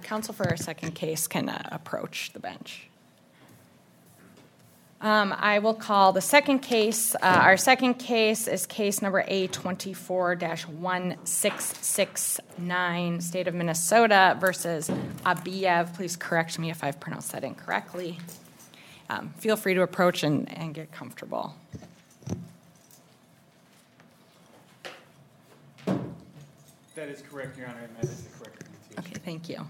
Counsel for our second case can approach the bench. I will call the second case. Our second case is case number A24-1669, State of Minnesota versus Abiev. Please correct me if I've pronounced that incorrectly. Feel free to approach and get comfortable. That is correct, Your Honor, and that is the correct pronunciation. Okay, thank you.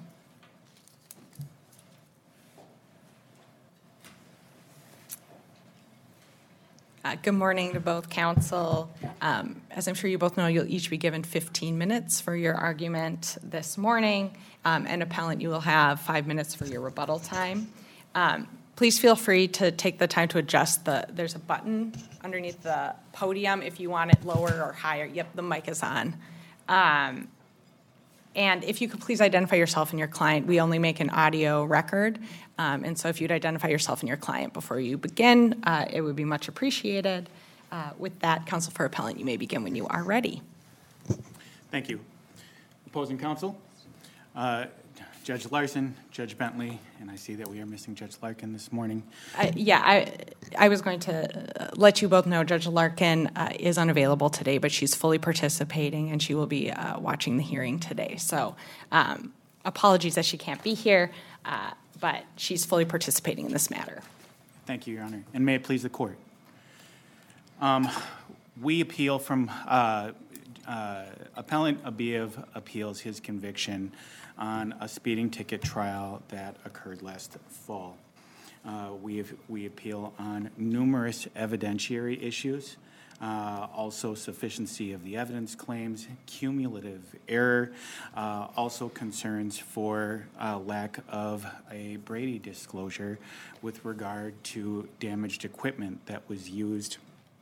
Good morning to both counsel. As I'm sure you both know, you'll each be given 15 minutes for your argument this morning. And appellant, you will have 5 minutes for your rebuttal time. Please feel free to take the time to adjust there's a button underneath the podium if you want it lower or higher. Yep, the mic is on. And if you could please identify yourself and your client. We only make an audio record. And so if you'd identify yourself and your client before you begin, it would be much appreciated. With that, counsel for appellant, you may begin when you are ready. Thank you. Opposing counsel, Judge Larson, Judge Bentley, and I see that we are missing Judge Larkin this morning. I was going to let you both know Judge Larkin is unavailable today, but she's fully participating and she will be watching the hearing today. So apologies that she can't be here, but she's fully participating in this matter. Thank you, Your Honor, and may it please the court. We appeal from appellant Abiev appeals his conviction on a speeding ticket trial that occurred last fall. We appeal on numerous evidentiary issues, also sufficiency of the evidence claims, cumulative error, also concerns for lack of a Brady disclosure with regard to damaged equipment that was used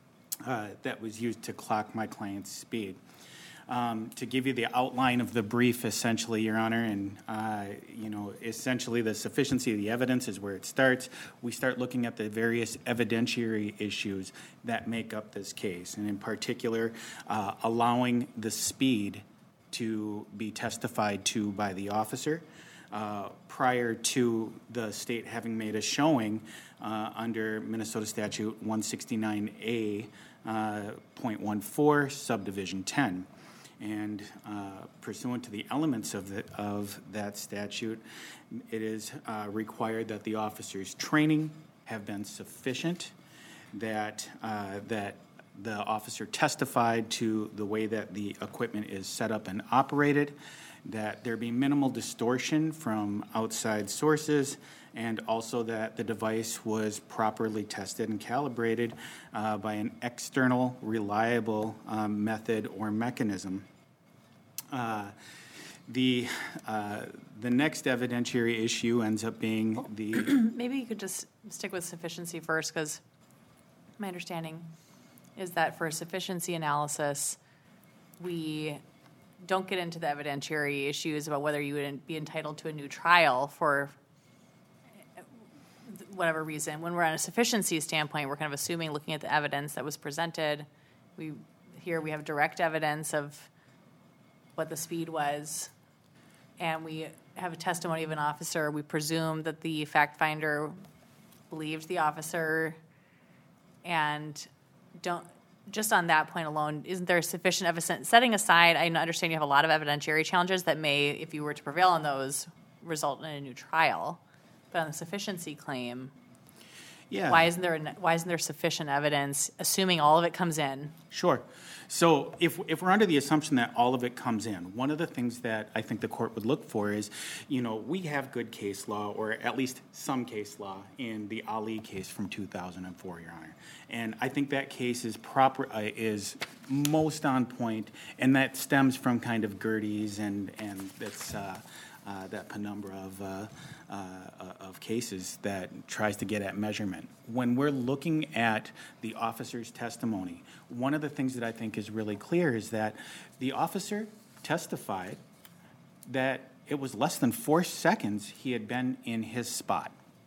to clock my client's speed. To give you the outline of the brief, essentially, Your Honor, and essentially the sufficiency of the evidence is where it starts. We start looking at the various evidentiary issues that make up this case, and in particular, allowing the speed to be testified to by the officer prior to the state having made a showing under Minnesota Statute 169A, .14, subdivision 10. And pursuant to the elements of that statute, it is required that the officer's training have been sufficient, that the officer testified to the way that the equipment is set up and operated, that there be minimal distortion from outside sources, and also that the device was properly tested and calibrated by an external, reliable method or mechanism. The next evidentiary issue ends up being the... Maybe you could just stick with sufficiency first, because my understanding is that for a sufficiency analysis, we don't get into the evidentiary issues about whether you would be entitled to a new trial for whatever reason. When we're on a sufficiency standpoint, we're kind of assuming, looking at the evidence that was presented. Here we have direct evidence of what the speed was, and we have a testimony of an officer. We presume that the fact finder believed the officer, and just on that point alone, isn't there sufficient evidence? Setting aside, I understand you have a lot of evidentiary challenges that may, if you were to prevail on those, result in a new trial. But on the sufficiency claim, why isn't there sufficient evidence, assuming all of it comes in? Sure. So if we're under the assumption that all of it comes in, one of the things that I think the court would look for is, we have good case law, or at least some case law, in the Ali case from 2004, Your Honor. And I think that case is most on point, and that stems from kind of Gerdes and that's that penumbra of cases that tries to get at measurement. When we're looking at the officer's testimony, one of the things that I think is really clear is that the officer testified that it was less than 4 seconds he had been in his spot.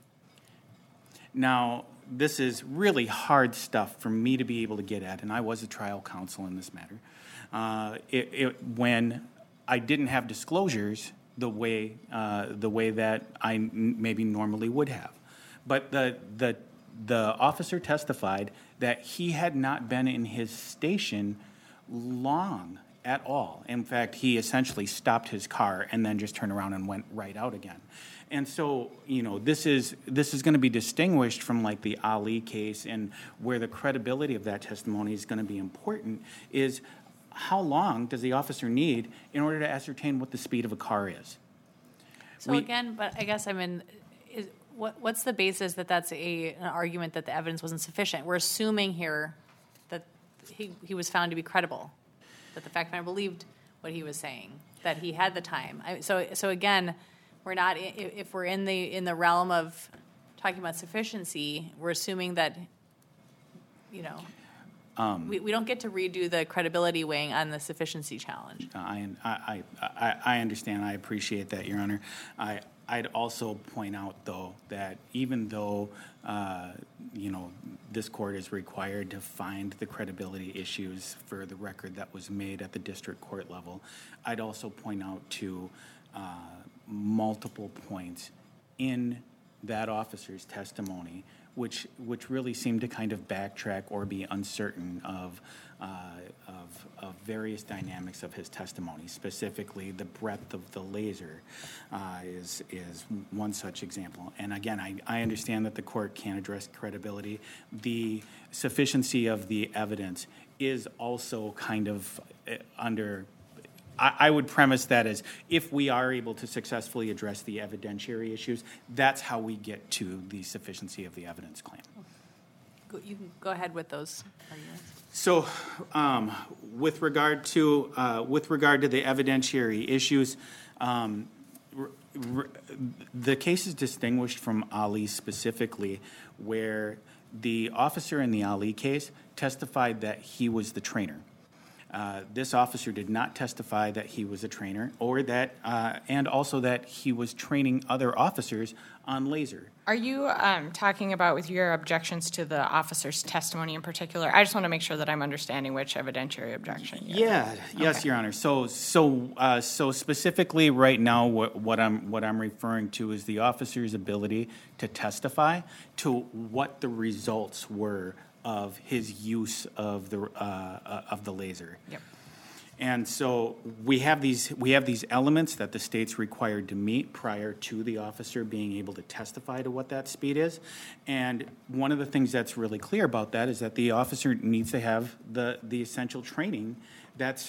Now, this is really hard stuff for me to be able to get at, and I was a trial counsel in this matter. When I didn't have disclosures the way that I maybe normally would have. But the officer testified that he had not been in his station long at all. In fact, he essentially stopped his car and then just turned around and went right out again. And so, this is going to be distinguished from like the Ali case, and where the credibility of that testimony is going to be important is how long does the officer need in order to ascertain what the speed of a car is? So but I guess what's the basis that that's an argument that the evidence wasn't sufficient? We're assuming here that he was found to be credible, that the fact finder believed what he was saying, that he had the time. So again, we're not, if we're in the realm of talking about sufficiency, we're assuming that we don't get to redo the credibility weighing on the sufficiency challenge. I understand. I appreciate that, Your Honor. I'd also point out, though, that even though this court is required to find the credibility issues for the record that was made at the district court level, I'd also point out to multiple points in that officer's testimony which really seemed to kind of backtrack or be uncertain of various dynamics of his testimony. Specifically, the breadth of the laser is one such example. And again, I understand that the court can't address credibility. The sufficiency of the evidence is also kind of under. I would premise that as if we are able to successfully address the evidentiary issues, that's how we get to the sufficiency of the evidence claim. You can go ahead with those arguments. So, with regard to the evidentiary issues, the case is distinguished from Ali specifically, where the officer in the Ali case testified that he was the trainer. This officer did not testify that he was a trainer, or that, and also that he was training other officers on laser. Are you talking about with your objections to the officer's testimony in particular? I just want to make sure that I'm understanding which evidentiary objection. Yes, Your Honor. So specifically, right now, what I'm referring to is the officer's ability to testify to what the results were of his use of the laser. Yep. And so we have these elements that the state's required to meet prior to the officer being able to testify to what that speed is. And one of the things that's really clear about that is that the officer needs to have the essential training that's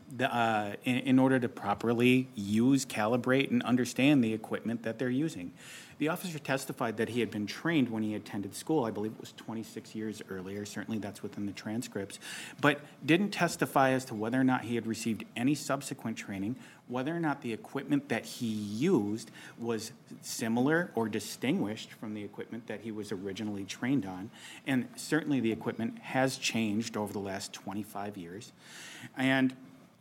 in order to properly use, calibrate, and understand the equipment that they're using. The officer testified that he had been trained when he attended school. I believe it was 26 years earlier. Certainly that's within the transcripts. But didn't testify as to whether or not he had received any subsequent training, whether or not the equipment that he used was similar or distinguished from the equipment that he was originally trained on. And certainly the equipment has changed over the last 25 years. And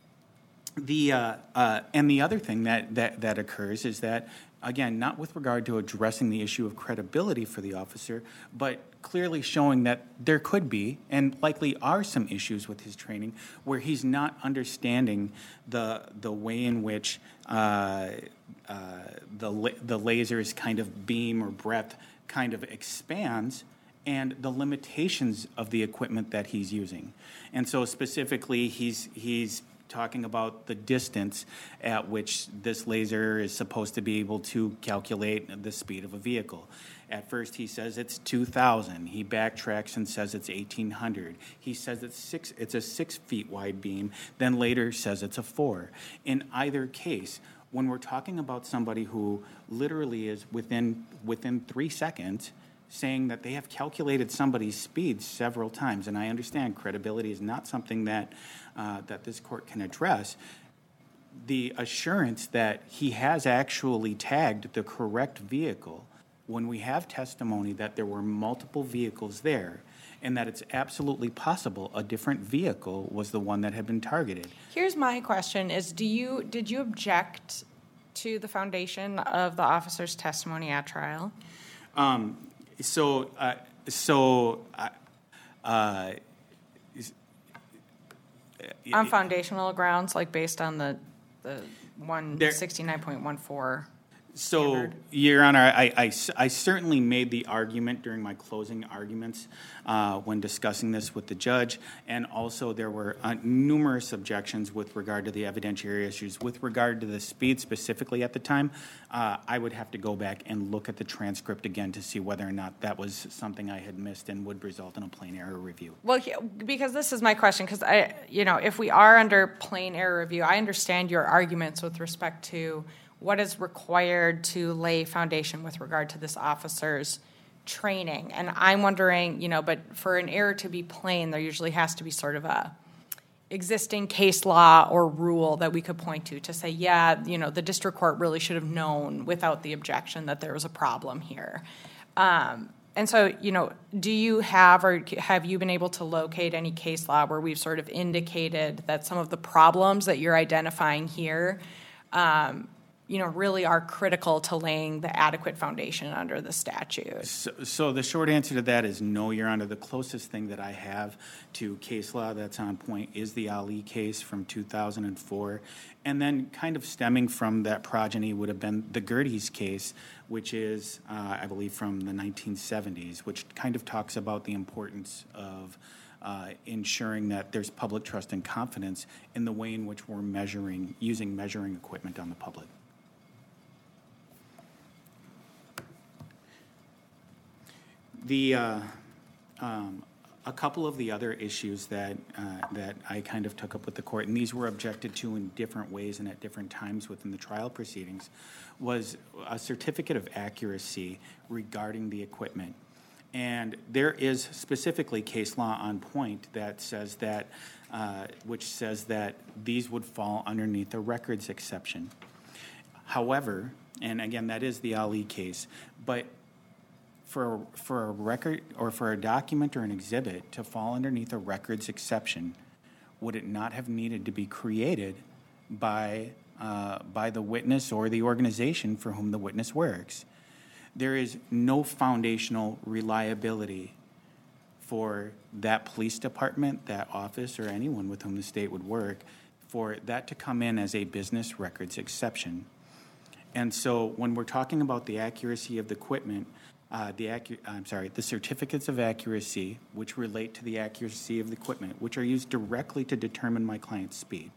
the other thing that occurs is that, again, not with regard to addressing the issue of credibility for the officer, but clearly showing that there could be and likely are some issues with his training where he's not understanding the way in which the laser's kind of beam or breadth kind of expands, and the limitations of the equipment that he's using. And so specifically, he's talking about the distance at which this laser is supposed to be able to calculate the speed of a vehicle. At first he says it's 2,000. He backtracks and says it's 1,800. He says it's a 6 feet wide beam, then later says it's a 4. In either case, when we're talking about somebody who literally is within 3 seconds saying that they have calculated somebody's speed several times, and I understand credibility is not something that this court can address, the assurance that he has actually tagged the correct vehicle when we have testimony that there were multiple vehicles there and that it's absolutely possible a different vehicle was the one that had been targeted. Here's my question is, did you object to the foundation of the officer's testimony at trial? On foundational grounds, like based on the 169.14. So, standard. Your Honor, I certainly made the argument during my closing arguments when discussing this with the judge, and also there were numerous objections with regard to the evidentiary issues. With regard to the speed specifically at the time, I would have to go back and look at the transcript again to see whether or not that was something I had missed and would result in a plain error review. Well, because this is my question, because if we are under plain error review, I understand your arguments with respect to what is required to lay foundation with regard to this officer's training. And I'm wondering, but for an error to be plain, there usually has to be sort of a existing case law or rule that we could point to say, the district court really should have known without the objection that there was a problem here. And so, do you have or have you been able to locate any case law where we've sort of indicated that some of the problems that you're identifying here really are critical to laying the adequate foundation under the statute? So the short answer to that is no, Your Honor. The closest thing that I have to case law that's on point is the Ali case from 2004. And then kind of stemming from that progeny would have been the Gerdes case, which is, I believe, from the 1970s, which kind of talks about the importance of ensuring that there's public trust and confidence in the way in which we're using measuring equipment on the public. A couple of the other issues that I kind of took up with the court, and these were objected to in different ways and at different times within the trial proceedings, was a certificate of accuracy regarding the equipment. And there is specifically case law on point that says that, which says that these would fall underneath the records exception. However, and again, that is the Ali case, but for a record or for a document or an exhibit to fall underneath a records exception, would it not have needed to be created by the witness or the organization for whom the witness works? There is no foundational reliability for that police department, that office, or anyone with whom the state would work for that to come in as a business records exception. And so when we're talking about the accuracy of the equipment, the certificates of accuracy, which relate to the accuracy of the equipment, which are used directly to determine my client's speed.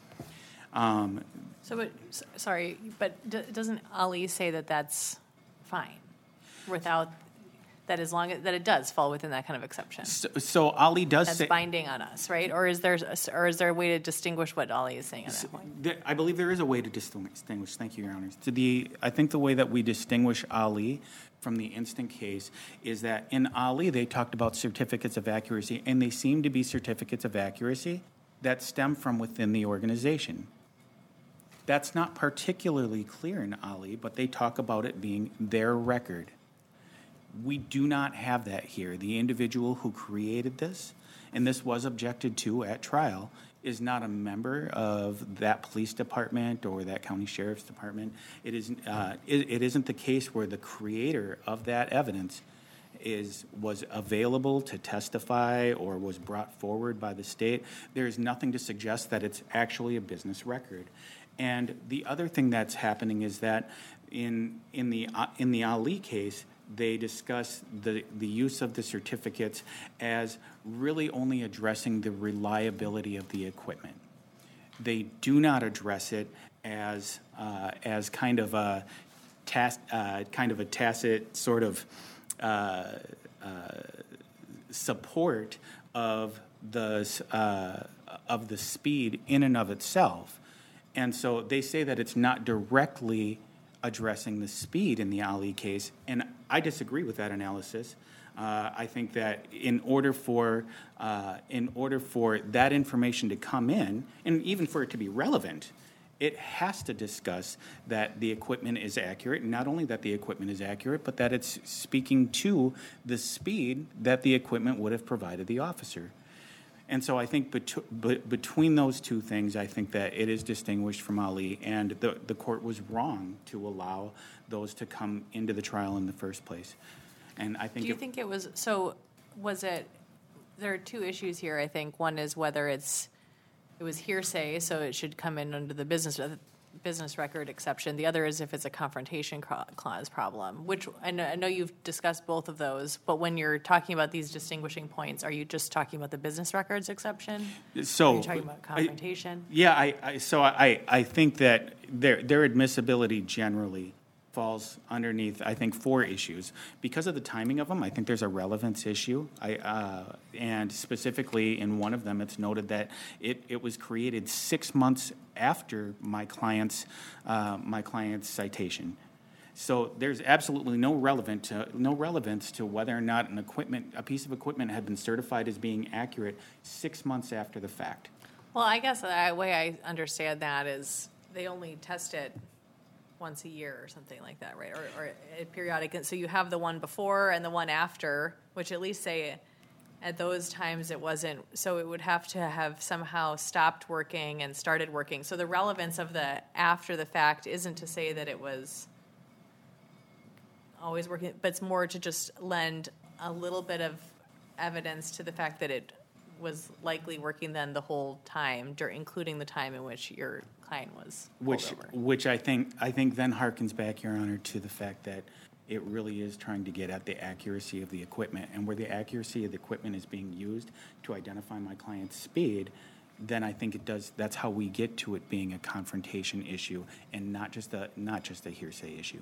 Doesn't Ali say that that's fine, without that, as long as that it does fall within that kind of exception? So Ali does that's say binding on us, right? Or is there a way to distinguish what Ali is saying at that point? I believe there is a way to distinguish. Thank you, Your Honor. I think the way that we distinguish Ali from the instant case is that in Ali they talked about certificates of accuracy, and they seem to be certificates of accuracy that stem from within the organization. That's not particularly clear in Ali, but they talk about it being their record. We do not have that here. The individual who created this, and this was objected to at trial, is not a member of that police department or that county sheriff's department. It isn't the case where the creator of that evidence was available to testify or was brought forward by the state. There is nothing to suggest that it's actually a business record. And the other thing that's happening is that in the Ali case, they discuss the use of the certificates as really only addressing the reliability of the equipment. They do not address it as kind of a tacit sort of support of the speed in and of itself. And so they say that it's not directly addressing the speed in the Ali case, and I disagree with that analysis. I think that in order for that information to come in, and even for it to be relevant, it has to discuss that the equipment is accurate, and not only that the equipment is accurate, but that it's speaking to the speed that the equipment would have provided the officer. And so I think between those two things, I think that it is distinguished from Ali, and the court was wrong to allow those to come into the trial in the first place. And I think. Do you think it was so? Was it? There are two issues here. I think one is whether it was hearsay, so it should come in under the business business record exception. The other is if it's a confrontation clause problem, which I know you've discussed both of those, but when you're talking about these distinguishing points, are you just talking about the business records exception? So are you talking about confrontation? I think that their admissibility generally falls underneath, I think, 4 issues. Because of the timing of them, I think there's a relevance issue. And specifically in one of them, it's noted that it was created 6 months after my client's citation. So there's absolutely no relevance to whether or not a piece of equipment had been certified as being accurate 6 months after the fact. Well, I guess the way I understand that is they only test it once a year or something like that, right? Or periodic. So you have the one before and the one after, which at least say at those times it wasn't. So it would have to have somehow stopped working and started working. So the relevance of the after the fact isn't to say that it was always working, but it's more to just lend a little bit of evidence to the fact that it was likely working then the whole time, including the time in which your client was pulled over. Which I think then harkens back, Your Honor, to the fact that it really is trying to get at the accuracy of the equipment, and where the accuracy of the equipment is being used to identify my client's speed, then I think it does. That's how we get to it being a confrontation issue and not just a hearsay issue.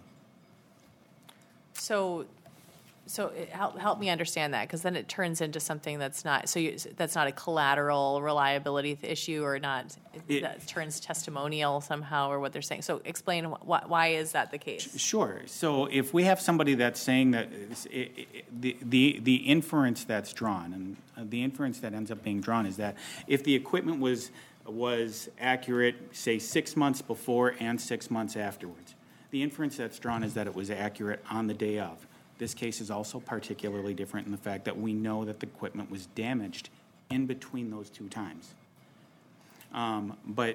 So help me understand that, because then it turns into something that's not. That's not a collateral reliability issue, or not. That turns testimonial somehow, or what they're saying. So explain why is that the case? Sure. So if we have somebody that's saying that the inference that's drawn, and the inference that ends up being drawn is that if the equipment was accurate, say 6 months before and 6 months afterwards, the inference that's drawn is that it was accurate on the day of. This case is also particularly different in the fact that we know that the equipment was damaged in between those 2 times. But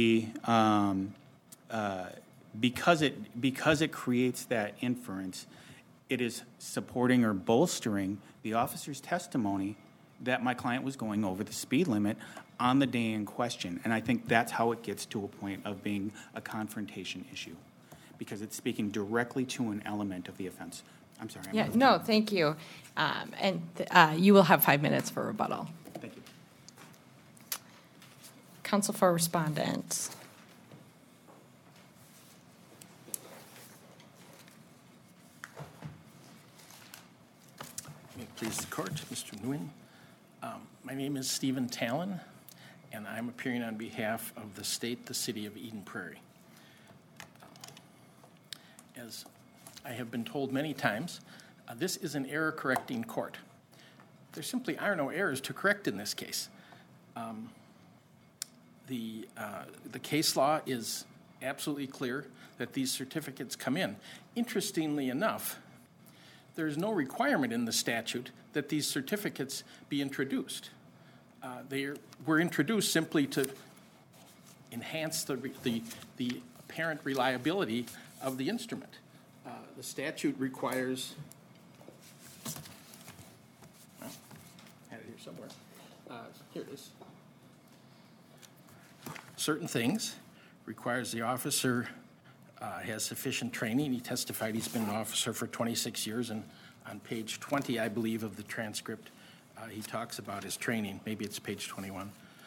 because it creates that inference, it is supporting or bolstering the officer's testimony that my client was going over the speed limit on the day in question. And I think that's how it gets to a point of being a confrontation issue, because it's speaking directly to an element of the offense. I'm sorry. No, thank you. You will have 5 minutes for rebuttal. Thank you. Counsel for respondents. May it please the court, Mr. Nguyen. My name is Stephen Talon, and I'm appearing on behalf of the state, the city of Eden Prairie. As I have been told many times, this is an error-correcting court. There simply are no errors to correct in this case. The case law is absolutely clear that these certificates come in. Interestingly enough, there is no requirement in the statute that these certificates be introduced. They were introduced simply to enhance the apparent reliability of the instrument. The statute requires, well, I had it here somewhere. Here it is. Certain things requires the officer has sufficient training. He testified he's been an officer for 26 years, and on page 20, I believe, of the transcript, he talks about his training. Maybe it's page 21.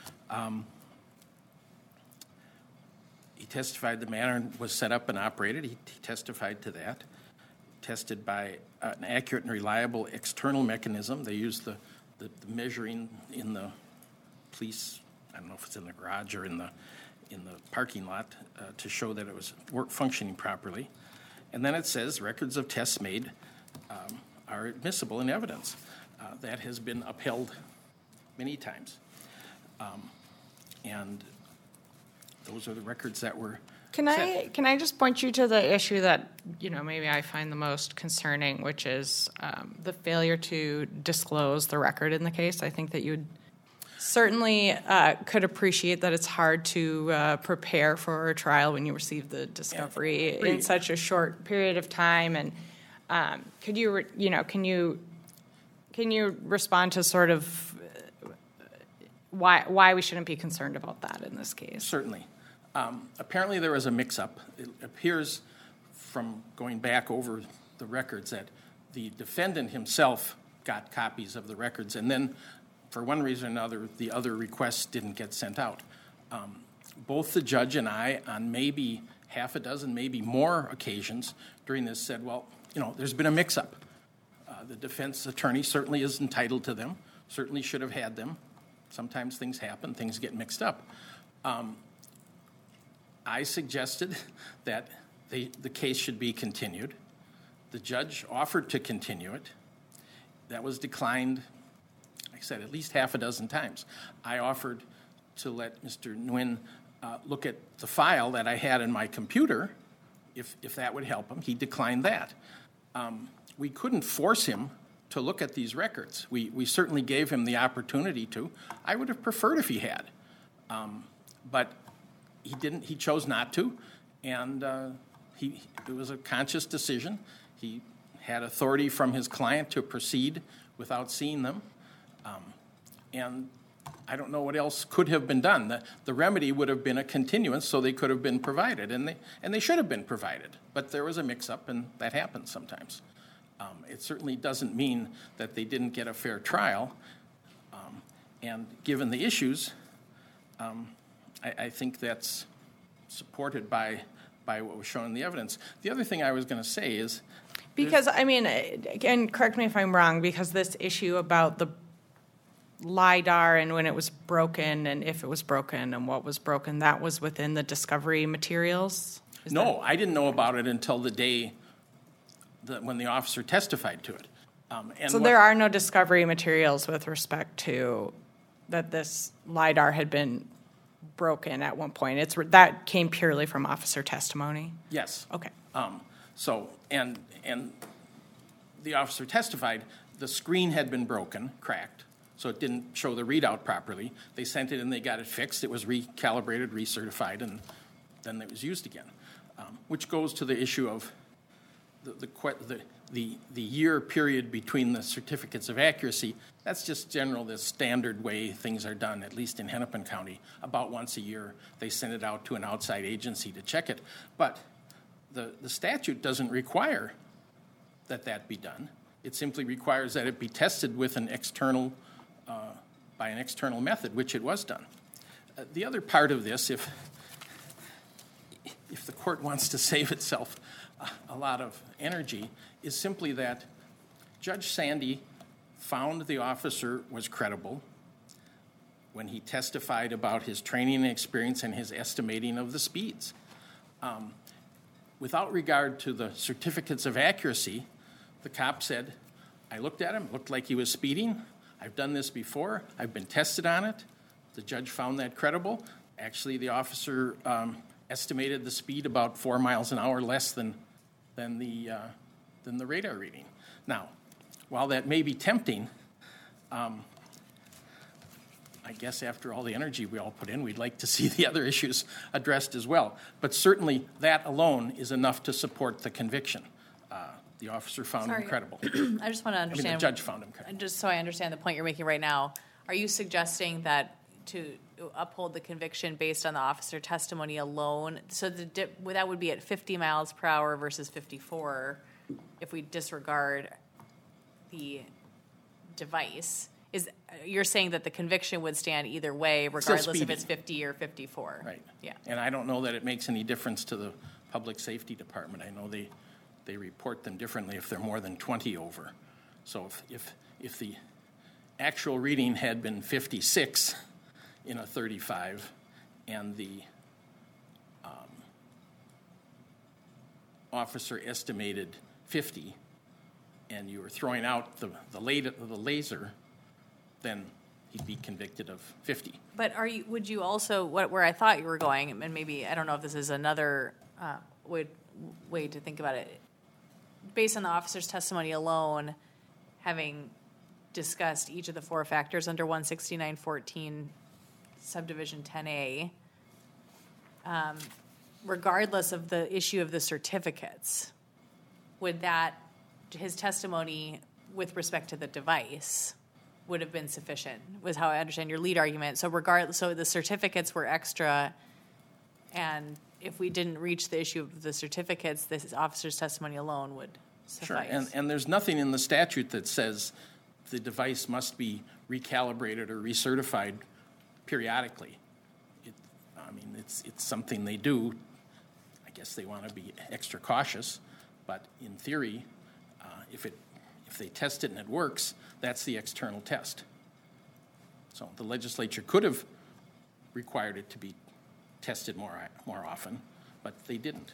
He testified the manner was set up and operated. He testified to that. Tested by an accurate and reliable external mechanism. They use the measuring in the police, I don't know if it's in the garage or in the parking lot, to show that it was functioning properly. And then it says records of tests made are admissible in evidence. That has been upheld many times. And those are the records that were Can I just point you to the issue that, maybe I find the most concerning, which is the failure to disclose the record in the case. I think that you certainly could appreciate that it's hard to prepare for a trial when you receive the discovery in such a short period of time. And can you respond to sort of why we shouldn't be concerned about that in this case? Certainly. Apparently there was a mix-up. It appears from going back over the records that the defendant himself got copies of the records, and then for one reason or another, the other requests didn't get sent out. Both the judge and I, on maybe half a dozen, maybe more occasions during this, said, well, there's been a mix-up. The defense attorney certainly is entitled to them, certainly should have had them. Sometimes things happen, things get mixed up. I suggested that the case should be continued. The judge offered to continue it. That was declined, like I said, at least half a dozen times. I offered to let Mr. Nguyen look at the file that I had in my computer, if that would help him. He declined that. We couldn't force him to look at these records. We certainly gave him the opportunity to. I would have preferred if he had. But he didn't. He chose not to, and it was a conscious decision. He had authority from his client to proceed without seeing them, and I don't know what else could have been done. The remedy would have been a continuance, so they could have been provided, and they should have been provided. But there was a mix-up, and that happens sometimes. It certainly doesn't mean that they didn't get a fair trial, and given the issues, I think that's supported by what was shown in the evidence. The other thing I was going to say is... Because, and correct me if I'm wrong, because this issue about the LiDAR and when it was broken and if it was broken and what was broken, that was within the discovery materials? I didn't know about it until the day when the officer testified to it. There are no discovery materials with respect to that this LiDAR had been broken at one point. That came purely from officer testimony? Yes. Okay. And the officer testified the screen had been broken, cracked, so it didn't show the readout properly. They sent it and they got it fixed. It was recalibrated, recertified, and then it was used again, which goes to the issue of the year period between the certificates of accuracy. That's just the standard way things are done, at least in Hennepin County. About once a year, they send it out to an outside agency to check it. But the statute doesn't require that be done. It simply requires that it be tested with by an external method, which it was done. The other part of this, if the court wants to save itself a lot of energy, is simply that Judge Sandy found the officer was credible when he testified about his training and experience and his estimating of the speeds. Without regard to the certificates of accuracy, the cop said, I looked at him, looked like he was speeding. I've done this before. I've been tested on it. The judge found that credible. Actually, the officer estimated the speed about 4 miles an hour less than the radar reading. Now, while that may be tempting, I guess after all the energy we all put in, we'd like to see the other issues addressed as well. But certainly that alone is enough to support the conviction. The officer found him credible. I just want to understand. The judge found him credible. Just so I understand the point you're making right now, are you suggesting that to uphold the conviction based on the officer testimony alone, so that would be at 50 miles per hour versus 54 if we disregard the device? You're saying that the conviction would stand either way, regardless if it's 50 or 54? Right. Yeah. And I don't know that it makes any difference to the Public Safety Department. I know they report them differently if they're more than 20 over. So if the actual reading had been 56 in a 35 and the officer estimated 50 and you were throwing out the laser, then he'd be convicted of 50. But would you also, where I thought you were going, and maybe, I don't know if this is another way to think about it, based on the officer's testimony alone, having discussed each of the 4 factors under 169.14 subdivision 10A, regardless of the issue of the certificates, would his testimony with respect to the device would have been sufficient, was how I understand your lead argument. So so the certificates were extra, And if we didn't reach the issue of the certificates, this officer's testimony alone would Sure, suffice. and there's nothing in the statute that says the device must be recalibrated or recertified periodically. It's something they do. I guess they want to be extra cautious, but in theory, if they test it and it works, that's the external test. So the legislature could have required it to be tested more often, but they didn't.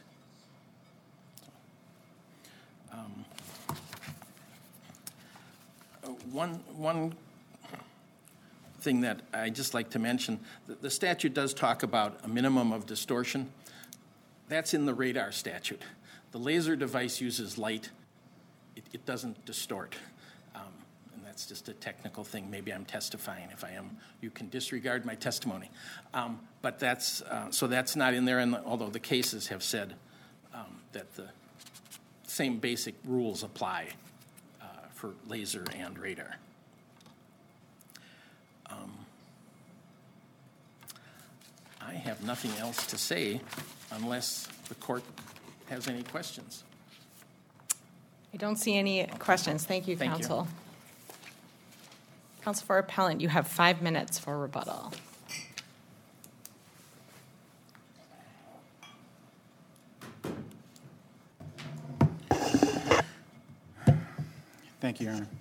One thing that I just like to mention, the statute does talk about a minimum of distortion. That's in the radar statute. The laser device uses light. It doesn't distort. And that's just a technical thing. Maybe I'm testifying. If I am, you can disregard my testimony. But so that's not in there, and although the cases have said that the same basic rules apply for laser and radar. I have nothing else to say unless the court has any questions. I don't see any questions. Thank you, Thank you. counsel. Counsel for appellant, you have 5 minutes for rebuttal. Thank you, Your Honor.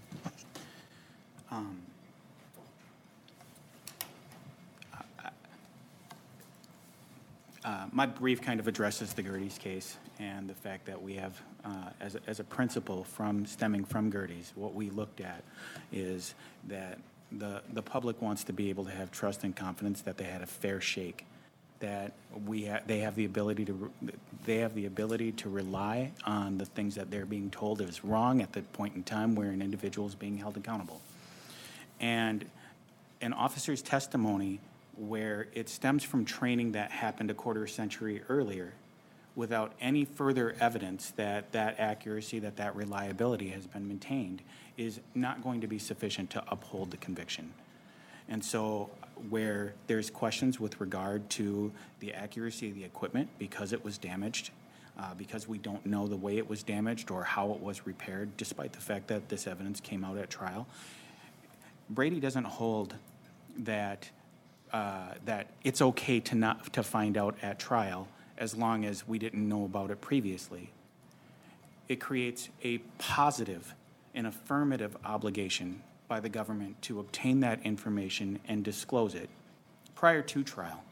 My brief kind of addresses the Gerdes case and the fact that we have, as a principle stemming from Gerdes, what we looked at is that the public wants to be able to have trust and confidence that they had a fair shake, that they have the ability to rely on the things that they're being told is wrong at the point in time where an individual is being held accountable. And an officer's testimony where it stems from training that happened a quarter century earlier without any further evidence that accuracy, that reliability has been maintained is not going to be sufficient to uphold the conviction. And so where there's questions with regard to the accuracy of the equipment because it was damaged, because we don't know the way it was damaged or how it was repaired, despite the fact that this evidence came out at trial, Brady doesn't hold that it's okay to find out at trial as long as we didn't know about it previously. It creates a positive and affirmative obligation by the government to obtain that information and disclose it prior to trial.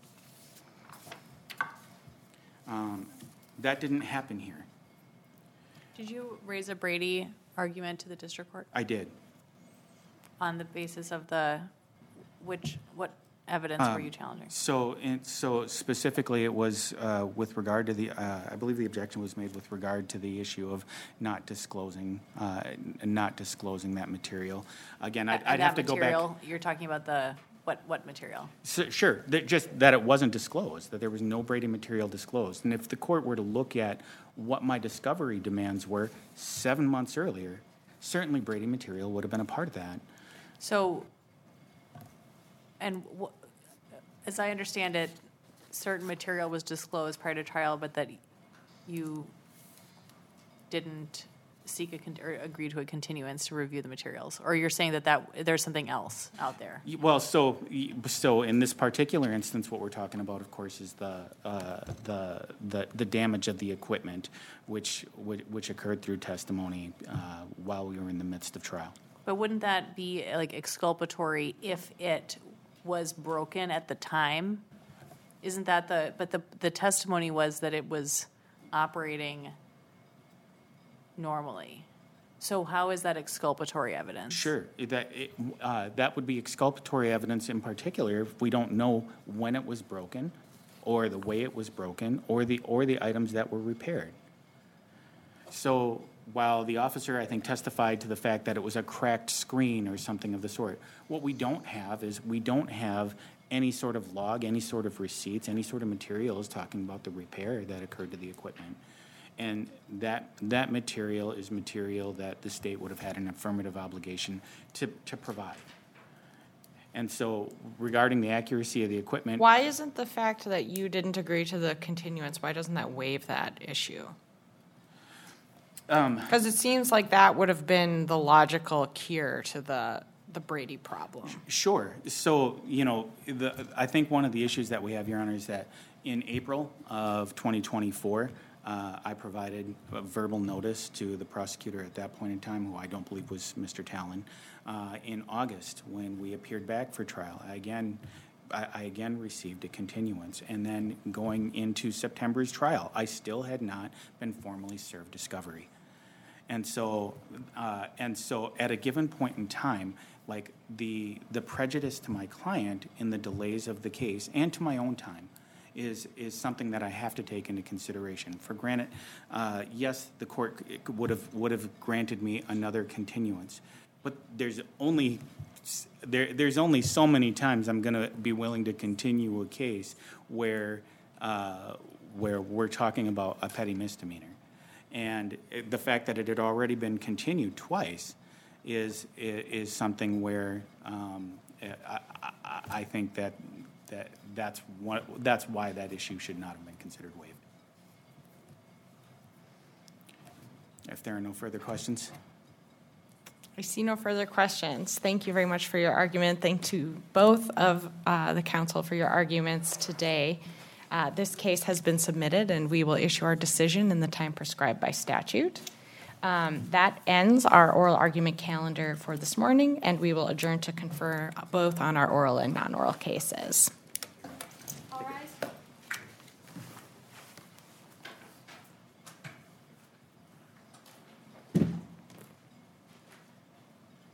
That didn't happen here. Did you raise a Brady argument to the district court I did. on the basis of what evidence were you challenging? So specifically, it was with regard to the. I believe the objection was made with regard to the issue of not disclosing that material. Again, I'd have to go back. You're talking about the what material? So, sure, just that it wasn't disclosed, that there was no Brady material disclosed. And if the court were to look at what my discovery demands were 7 months earlier, certainly Brady material would have been a part of that. So, and as I understand it, certain material was disclosed prior to trial, but that you didn't seek or agree to a continuance to review the materials, or you're saying that there's something else out there? Well, so in this particular instance, what we're talking about, of course, is the damage of the equipment, which occurred through testimony while we were in the midst of trial. But wouldn't that be like exculpatory if it was broken at the time? Isn't that the testimony was that it was operating normally. So how is that exculpatory evidence? Sure, that would be exculpatory evidence in particular if we don't know when it was broken, or the way it was broken, or the items that were repaired. So while the officer, I think, testified to the fact that it was a cracked screen or something of the sort, what we don't have is any sort of log, any sort of receipts, any sort of materials talking about the repair that occurred to the equipment. And that material is material that the state would have had an affirmative obligation to provide. And so regarding the accuracy of the equipment. Why isn't the fact that you didn't agree to the continuance, why doesn't that waive that issue? Because it seems like that would have been the logical cure to the Brady problem. Sure. So, I think one of the issues that we have, Your Honor, is that in April of 2024, I provided a verbal notice to the prosecutor at that point in time, who I don't believe was Mr. Talon. In August, when we appeared back for trial, I again received a continuance. And then going into September's trial, I still had not been formally served discovery. And so at a given point in time, like the prejudice to my client in the delays of the case and to my own time is something that I have to take into consideration. For granted, yes, the court would have granted me another continuance, but there's only so many times I'm going to be willing to continue a case where we're talking about a petty misdemeanor. And the fact that it had already been continued twice is something where I think that's why that issue should not have been considered waived. If there are no further questions. I see no further questions. Thank you very much for your argument. Thank you both of the counsel for your arguments today. This case has been submitted, and we will issue our decision in the time prescribed by statute. That ends our oral argument calendar for this morning, and we will adjourn to confer both on our oral and non-oral cases.